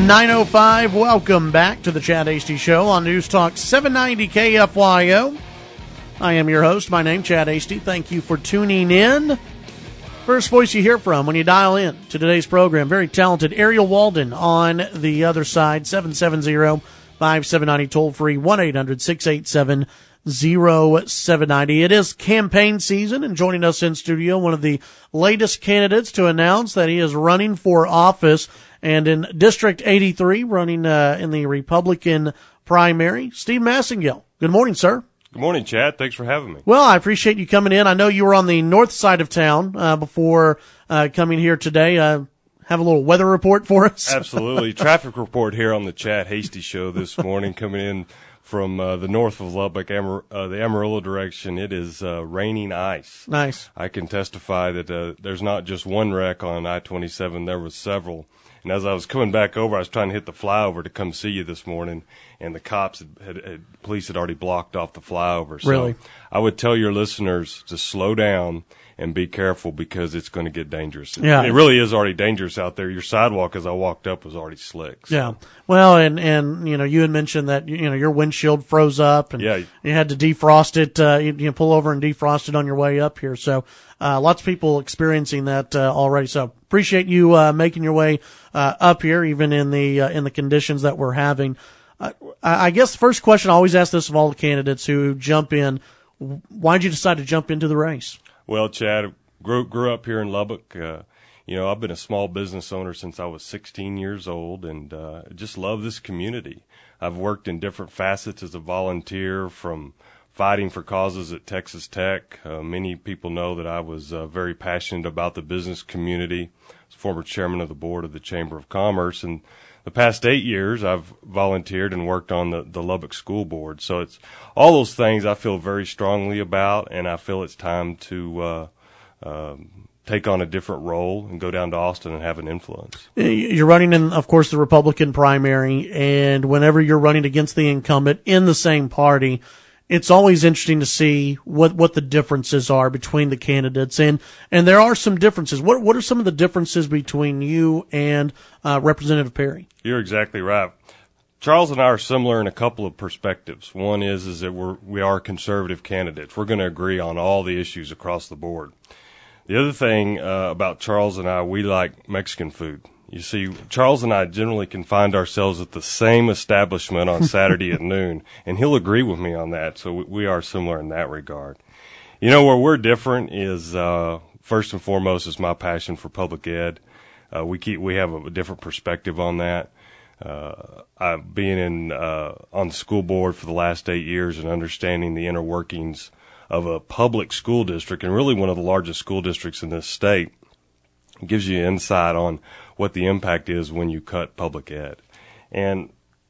9:05. Welcome back to the Chad Hasty Show on News Talk 790 KFYO. I am your host. My name, Chad Hasty. Thank you for tuning in. First voice you hear from when you dial in to today's program, very talented Ariel Walden on the other side, 770-5790, toll-free, 1-800-687-0790. It is campaign season, and joining us in studio, one of the latest candidates to announce that he is running for office, and in District 83, running in the Republican primary, Steve Massengill. Good morning, sir. Good morning, Chad. Thanks for having me. Well, I appreciate you coming in. I know you were on the north side of town before coming here today. Have a little weather report for us? Absolutely. Traffic report here on the Chad Hasty Show this morning, coming in from the north of Lubbock, the Amarillo direction. It is raining ice. Nice. I can testify that there's not just one wreck on I-27. There was several. And as I was coming back over, I was trying to hit the flyover to come see you this morning, and the police had already blocked off the flyover. So really? I would tell your listeners to slow down and be careful because it's going to get dangerous. Yeah. It really is already dangerous out there. Your sidewalk, as I walked up, was already slick. So. Yeah. Well, and you know, you had mentioned that your windshield froze up, and you had to defrost it. You pull over and defrost it on your way up here. So lots of people experiencing that already. So appreciate you making your way up here, even in the conditions that we're having. I guess the first question, I always ask this of all the candidates who jump in: why did you decide to jump into the race? Well, Chad, grew up here in Lubbock. I've been a small business owner since I was 16 years old, and just love this community. I've worked in different facets as a volunteer, from fighting for causes at Texas Tech. Many people know that I was very passionate about the business community. I was former chairman of the board of the Chamber of Commerce, and the past 8 years, I've volunteered and worked on the Lubbock School Board. So it's all those things I feel very strongly about, and I feel it's time to take on a different role and go down to Austin and have an influence. You're running in, of course, the Republican primary, and whenever you're running against the incumbent in the same party, it's always interesting to see what the differences are between the candidates, and there are some differences. What are some of the differences between you and Representative Perry? You're exactly right. Charles and I are similar in a couple of perspectives. One is that we are conservative candidates. We're going to agree on all the issues across the board. The other thing about Charles and I, we like Mexican food. You see, Charles and I generally can find ourselves at the same establishment on Saturday at noon, and he'll agree with me on that, so we are similar in that regard. You know, where we're different is, first and foremost, is my passion for public ed. We have a different perspective on that. I've been on the school board for the last 8 years and understanding the inner workings of a public school district, and really one of the largest school districts in this state. It gives you insight on what the impact is when you cut public ed. And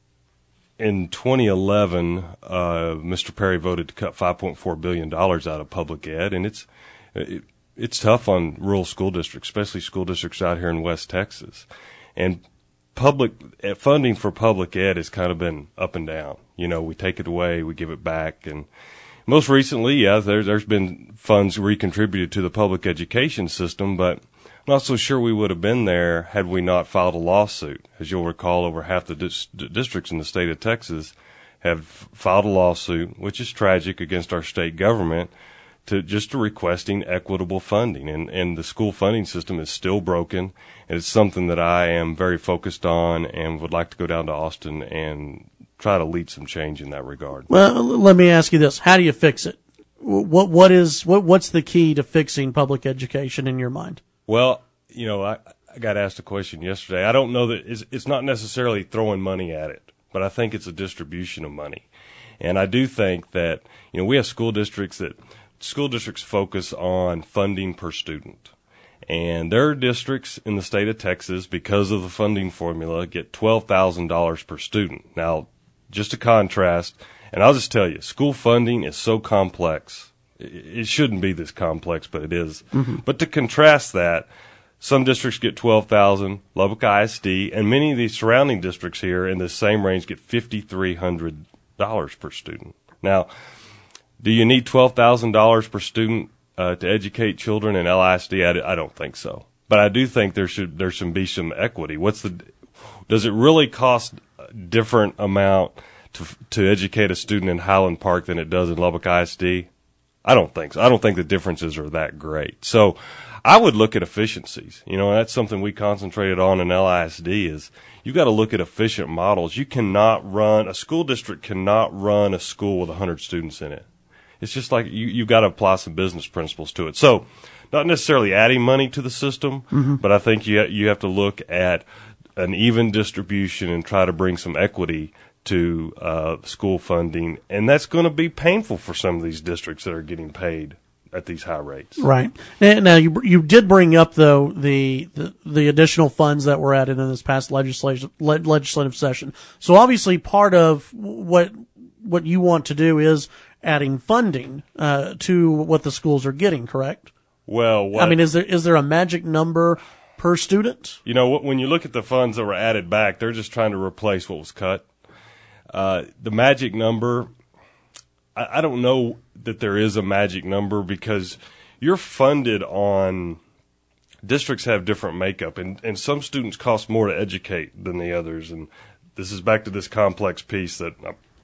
in 2011, Mr. Perry voted to cut $5.4 billion out of public ed, and it's tough on rural school districts, especially school districts out here in West Texas. And public funding for public ed has kind of been up and down. You know, we take it away, we give it back, and most recently, there's been funds recontributed to the public education system, but I'm not so sure we would have been there had we not filed a lawsuit. As you'll recall, over half the districts in the state of Texas have filed a lawsuit, which is tragic, against our state government to requesting equitable funding. And the school funding system is still broken, and it's something that I am very focused on and would like to go down to Austin and try to lead some change in that regard. Well, let me ask you this. How do you fix it? What's the key to fixing public education in your mind? Well, you know, I got asked a question yesterday. I don't know that it's not necessarily throwing money at it, but I think it's a distribution of money. And I do think that, you know, we have school districts focus on funding per student. And there are districts in the state of Texas, because of the funding formula, get $12,000 per student. Now, just a contrast, and I'll just tell you, school funding is so complex. It shouldn't be this complex, but it is. Mm-hmm. But to contrast that, some districts get $12,000, Lubbock ISD, and many of these surrounding districts here in the same range get $5,300 per student. Now, do you need $12,000 per student to educate children in LISD? I don't think so. But I do think there should be some equity. What's Does it really cost a different amount to educate a student in Highland Park than it does in Lubbock ISD? I don't think so. I don't think the differences are that great. So I would look at efficiencies. That's something we concentrated on in LISD is you got to look at efficient models. A school district cannot run a school with 100 students in it. It's just like you've got to apply some business principles to it. So not necessarily adding money to the system, but I think you have to look at an even distribution and try to bring some equity to school funding, and that's going to be painful for some of these districts that are getting paid at these high rates. Right. Now you did bring up though the additional funds that were added in this past legislative session. So obviously part of what you want to do is adding funding to what the schools are getting, correct? Well, I mean, is there a magic number per student? When you look at the funds that were added back, they're just trying to replace what was cut. The magic number, I don't know that there is a magic number because you're funded on districts have different makeup, and some students cost more to educate than the others. And this is back to this complex piece that,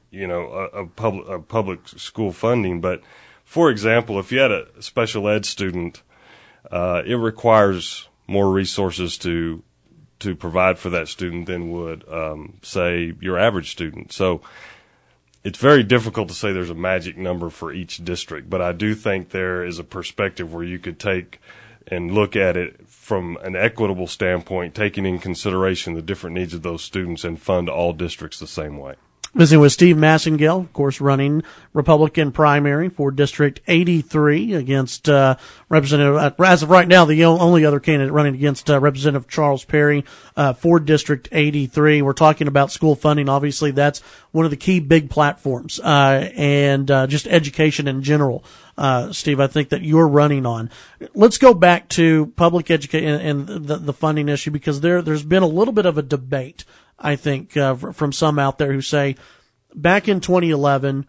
of public school funding. But for example, if you had a special ed student, it requires more resources to provide for that student than would, say, your average student. So it's very difficult to say there's a magic number for each district, but I do think there is a perspective where you could take and look at it from an equitable standpoint, taking in consideration the different needs of those students and fund all districts the same way. Visiting with Steve Massengale, of course, running Republican primary for District 83 against Representative, as of right now, the only other candidate running against Representative Charles Perry for District 83. We're talking about school funding. Obviously, that's one of the key big platforms, and just education in general. Steve, I think that you're running on. Let's go back to public education and the funding issue, because there's been a little bit of a debate, I think, from some out there who say back in 2011,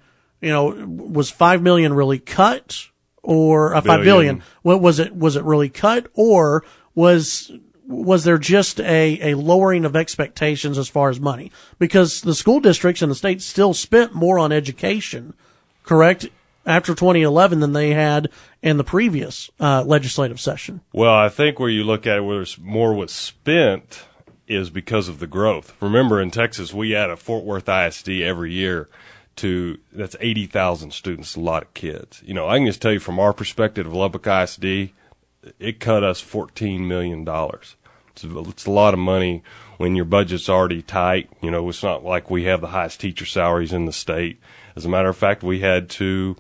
was $5 million really cut, or $5 billion? What was it? Was it really cut, or was there just a lowering of expectations as far as money? Because the school districts and the state still spent more on education, correct, after 2011 than they had in the previous legislative session. Well, I think where you look at it, where more was spent is because of the growth. Remember, in Texas, we add a Fort Worth ISD every year that's 80,000 students, a lot of kids. I can just tell you from our perspective of Lubbock ISD, it cut us $14 million. It's a lot of money when your budget's already tight. It's not like we have the highest teacher salaries in the state. As a matter of fact, we had to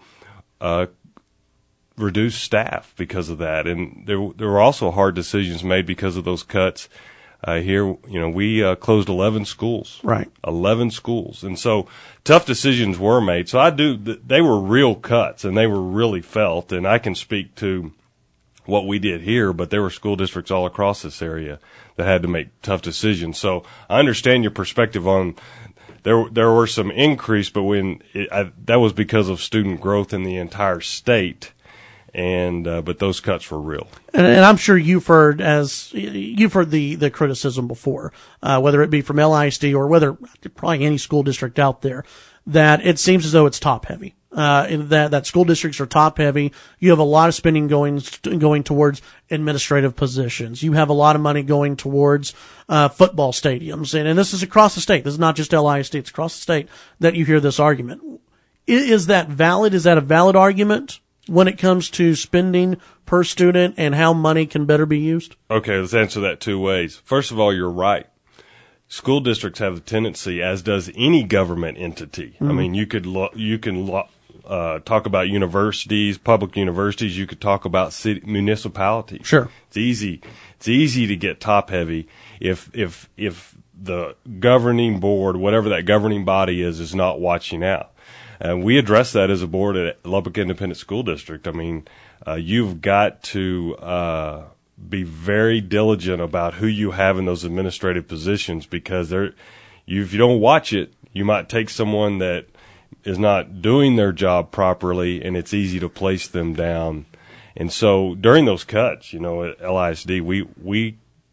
reduce staff because of that. And there were also hard decisions made because of those cuts. Here, we closed 11 schools. Right. 11 schools. And so tough decisions were made. So they were real cuts, and they were really felt. And I can speak to what we did here, but there were school districts all across this area that had to make tough decisions. So I understand your perspective on there were some increase, but that was because of student growth in the entire state. And but those cuts were real, and I'm sure you've heard the criticism before, whether it be from LISD or whether probably any school district out there, that it seems as though it's top heavy. That school districts are top heavy. You have a lot of spending going towards administrative positions. You have a lot of money going towards football stadiums, and this is across the state. This is not just LISD; it's across the state that you hear this argument. Is that valid? Is that a valid argument when it comes to spending per student and how money can better be used? Okay, let's answer that two ways. First of all, you're right. School districts have a tendency, as does any government entity. Mm-hmm. I mean, you can talk about universities, public universities. You could talk about municipalities. Sure, it's easy. It's easy to get top heavy if the governing board, whatever that governing body is not watching out. And we address that as a board at Lubbock Independent School District. I mean, you've got to be very diligent about who you have in those administrative positions, because if you don't watch it, you might take someone that is not doing their job properly, and it's easy to place them down. And so during those cuts, at LISD, we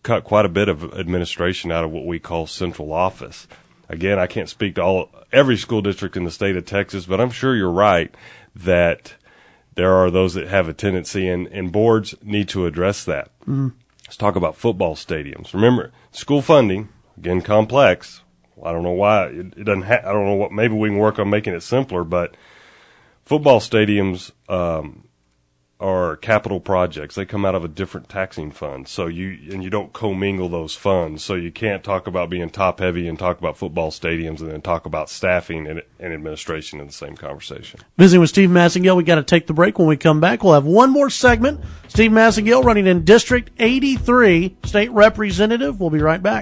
cut quite a bit of administration out of what we call central office. Again, I can't speak to every school district in the state of Texas, but I'm sure you're right that there are those that have a tendency, and boards need to address that. Mm-hmm. Let's talk about football stadiums. Remember, school funding, again, complex. I don't know why it doesn't. I don't know what. Maybe we can work on making it simpler. But football stadiums are capital projects. They come out of a different taxing fund. So you don't commingle those funds. So you can't talk about being top heavy and talk about football stadiums and then talk about staffing and administration in the same conversation. Visiting with Steve Massengill, we got to take the break. When we come back, we'll have one more segment. Steve Massengill, running in District 83, state representative. We'll be right back.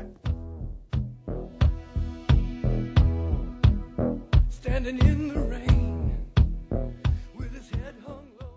Standing in the rain with his head hung low.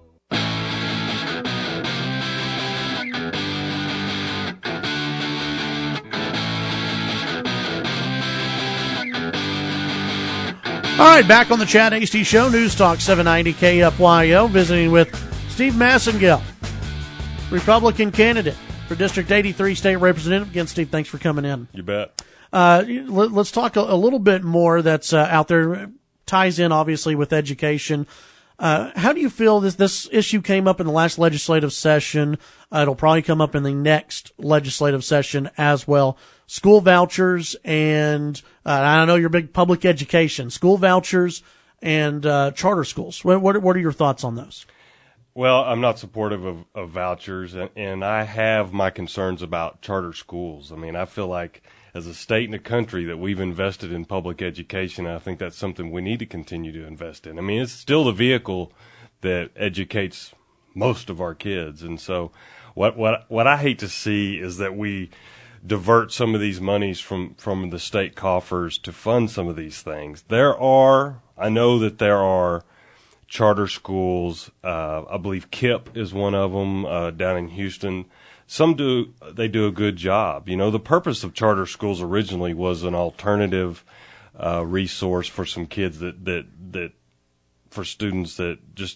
All right, back on the Chad Hasty Show, News Talk 790 KFYO, visiting with Steve Massengill, Republican candidate for District 83 state representative. Again, Steve, thanks for coming in. You bet. Let's talk a little bit more that's out there. Ties in obviously with education. How do you feel this issue came up in the last legislative session? It'll probably come up in the next legislative session as well. School vouchers and I know you're big public education, school vouchers and charter schools. What are your thoughts on those? Well, I'm not supportive of vouchers, and I have my concerns about charter schools. I mean, I feel like as a state and a country that we've invested in public education, and I think that's something we need to continue to invest in. I mean, it's still the vehicle that educates most of our kids. And so what I hate to see is that we divert some of these monies from the state coffers to fund some of these things. I know that there are charter schools. I believe KIPP is one of them down in Houston. They do a good job. You know, the purpose of charter schools originally was an alternative resource for some kids that for students that just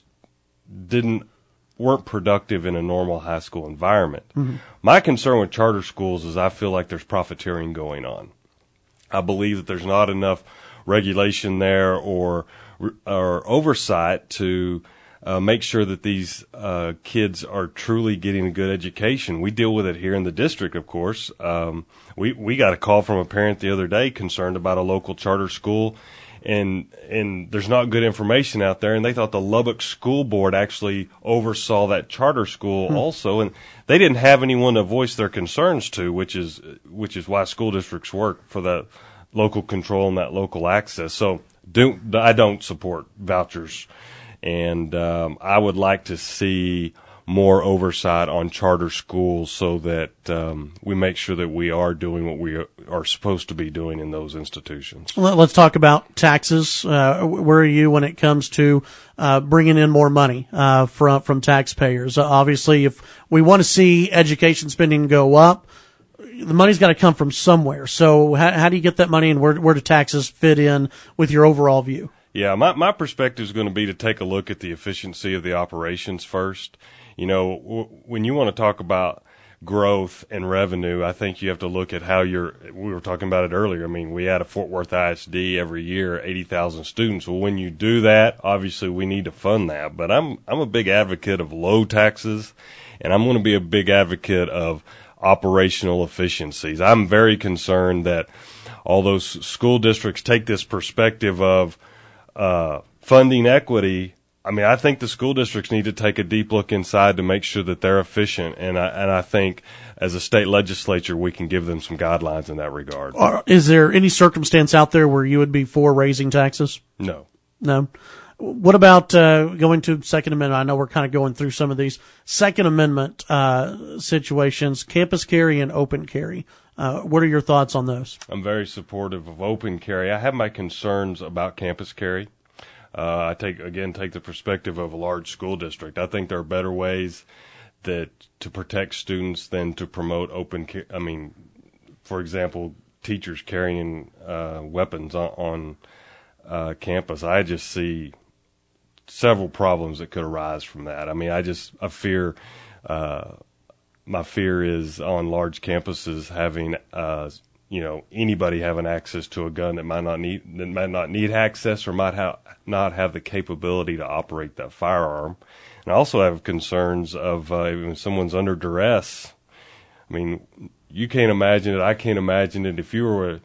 weren't productive in a normal high school environment. Mm-hmm. My concern with charter schools is I feel like there's profiteering going on. I believe that there's not enough regulation there or oversight to make sure that these kids are truly getting a good education. We deal with it here in the district, of course. We got a call from a parent the other day concerned about a local charter school, and there's not good information out there, and they thought the Lubbock School Board actually oversaw that charter school also, and they didn't have anyone to voice their concerns to, which is why school districts work, for that local control and that local access. So I don't support vouchers. And I would like to see more oversight on charter schools so that we make sure that we are doing what we are supposed to be doing in those institutions. Let's talk about taxes. Where are you when it comes to bringing in more money from taxpayers? Obviously, if we want to see education spending go up, the money's got to come from somewhere. So how do you get that money, and where do taxes fit in with your overall view? Yeah, my perspective is going to be to take a look at the efficiency of the operations first. You know, when you want to talk about growth and revenue, I think you have to look at how we were talking about it earlier. I mean, we add a Fort Worth ISD every year, 80,000 students. Well, when you do that, obviously we need to fund that. But I'm a big advocate of low taxes, and I'm going to be a big advocate of operational efficiencies. I'm very concerned that all those school districts take this perspective of funding equity. I mean, I think the school districts need to take a deep look inside to make sure that they're efficient, and I think as a state legislature we can give them some guidelines in that regard. Is there any circumstance out there where you would be for raising taxes? No. What about going to Second Amendment? I know we're kind of going through some of these Second Amendment situations, campus carry and open carry. What are your thoughts on those? I'm very supportive of open carry. I have my concerns about campus carry. I take the perspective of a large school district. I think there are better ways to protect students than to promote open carry. I mean, for example, teachers carrying weapons on campus. I just see several problems that could arise from that. I mean, I fear my fear is on large campuses having anybody having access to a gun that might not need access or might not have the capability to operate that firearm. And I also have concerns of when someone's under duress. I mean, you can't imagine it. I can't imagine it. If you were,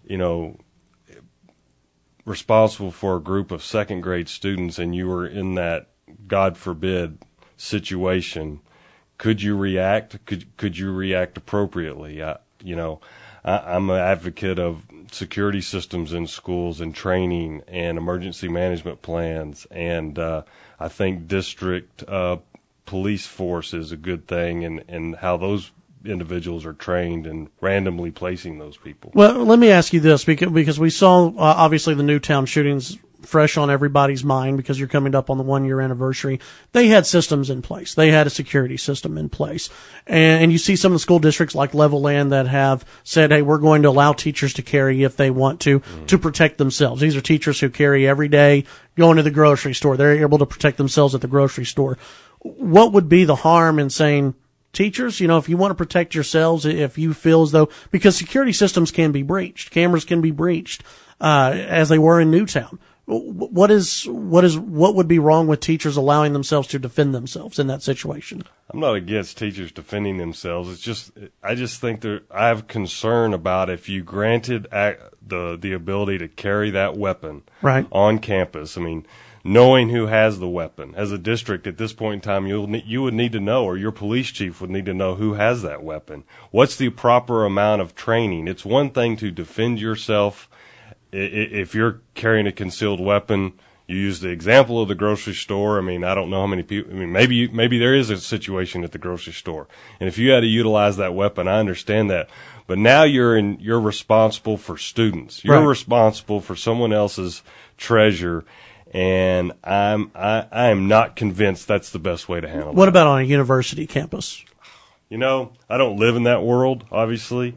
responsible for a group of second grade students and you were in that, God forbid, situation, could you react? Could you react appropriately? I'm an advocate of security systems in schools and training and emergency management plans, and I think district police force is a good thing, and how those individuals are trained and randomly placing those people. Well, let me ask you this, because we saw obviously the Newtown shootings fresh on everybody's mind because you're coming up on the 1-year anniversary. They had systems in place. They had a security system in place. And you see some of the school districts like Levelland that have said, hey, we're going to allow teachers to carry if they want to protect themselves. These are teachers who carry every day, going to the grocery store. They're able to protect themselves at the grocery store. What would be the harm in saying, teachers, if you want to protect yourselves, if you feel as though, because security systems can be breached, cameras can be breached, as they were in Newtown. What would be wrong with teachers allowing themselves to defend themselves in that situation? I'm not against teachers defending themselves. I just think I have concern about if you granted the ability to carry that weapon on campus. I mean, knowing who has the weapon. As a district at this point in time, you would need to know, or your police chief would need to know who has that weapon. What's the proper amount of training? It's one thing to defend yourself. If you're carrying a concealed weapon, you use the example of the grocery store. I mean, I don't know how many people. I mean, maybe there is a situation at the grocery store, and if you had to utilize that weapon, I understand that. But now you're responsible for students. You're responsible for someone else's treasure, and I am not convinced that's the best way to handle it. What about on a university campus? I don't live in that world, obviously.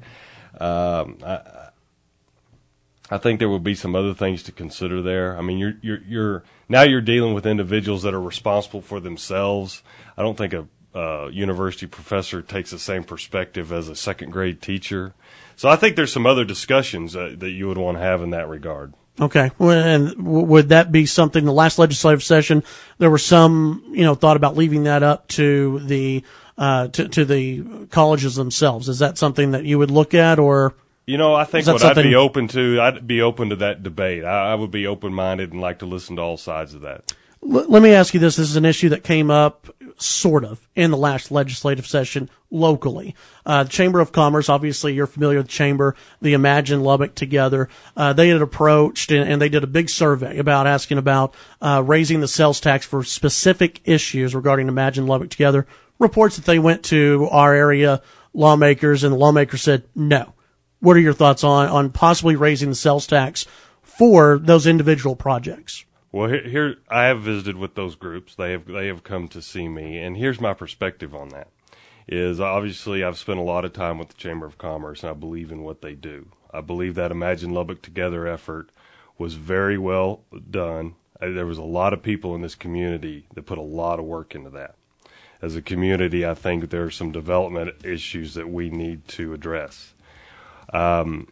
I think there would be some other things to consider there. I mean, you're dealing with individuals that are responsible for themselves. I don't think a university professor takes the same perspective as a second grade teacher. So I think there's some other discussions that you would want to have in that regard. Okay. Well, and would that be something, the last legislative session, there was some, thought about leaving that up to the colleges themselves. Is that something that you would look at, or? I think what I'd be open to that debate. I would be open-minded and like to listen to all sides of that. Let me ask you this. This is an issue that came up sort of in the last legislative session locally. The Chamber of Commerce, obviously you're familiar with the Chamber, the Imagine Lubbock Together. They had approached and they did a big survey asking about raising the sales tax for specific issues regarding Imagine Lubbock Together. Reports that they went to our area lawmakers, and the lawmakers said no. What are your thoughts on possibly raising the sales tax for those individual projects? Well, here I have visited with those groups. They have come to see me, and here's my perspective on that. Is obviously I've spent a lot of time with the Chamber of Commerce, and I believe in what they do. I believe that Imagine Lubbock Together effort was very well done. There was a lot of people in this community that put a lot of work into that. As a community, I think there are some development issues that we need to address. I'm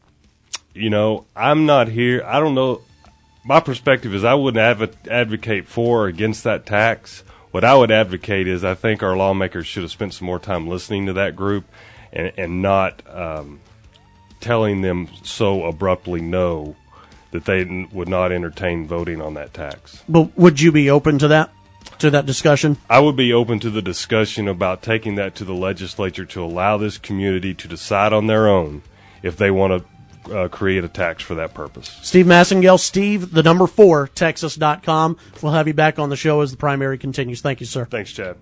not here. I don't know. My perspective is I wouldn't advocate for or against that tax. What I would advocate is I think our lawmakers should have spent some more time listening to that group and not telling them so abruptly no that they would not entertain voting on that tax. But would you be open to that discussion? I would be open to the discussion about taking that to the legislature to allow this community to decide on their own if they want to create a tax for that purpose. Steve Massengale, Steve, the number 4, Texas.com. We'll have you back on the show as the primary continues. Thank you, sir. Thanks, Chad.